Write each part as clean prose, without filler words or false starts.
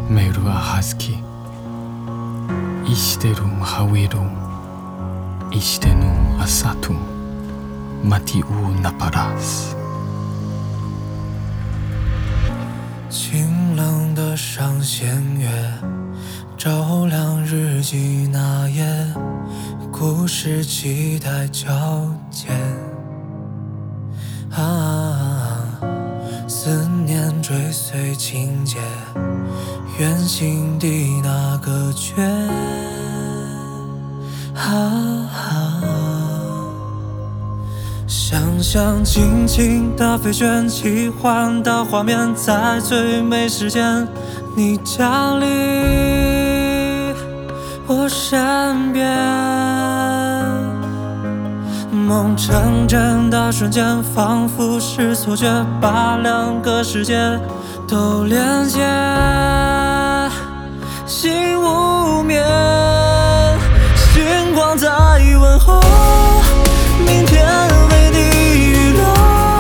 Meru ahazki Ishiteru hawiru Ishitenu asatu Matiu naparas。 清冷的上弦月，照亮日记那页，故事期待交接。思念追随情节，愿心底那个缺。想象尽情的飞旋，奇幻的画面，在最美时间，你降临我身边。梦成真的瞬间，仿佛是错觉，把两个世界都连接，心无眠，星光在问候，明天为你预留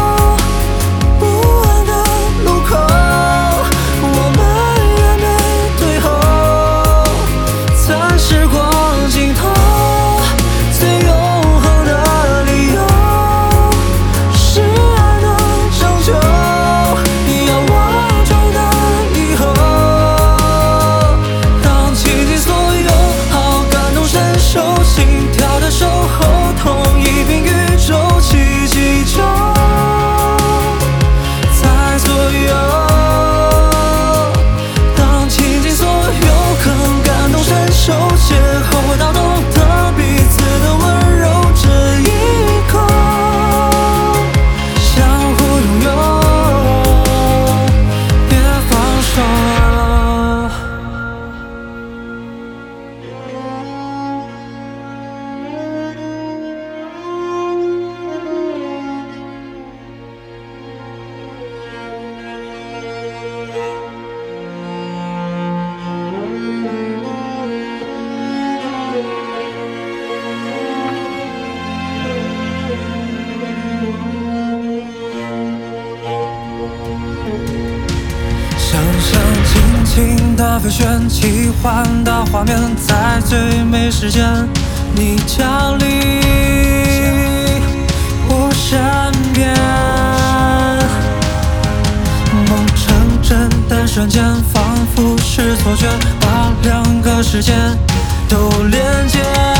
不安的路口，我们也没退后，在时光尽头最永恒的理由，是爱能长久，仰望中的以后，当倾尽所有，好感同身受，心跳的守候，同一片宇宙，奇迹就在左右。当倾尽所有，更感同身受，邂逅到懂得彼此的温柔，这一刻相互拥有，别放手。想象尽情的飞旋，奇幻的画面，在最美时间，你降临我身边。梦成真的瞬间，仿佛是错觉，把两个世界都连接。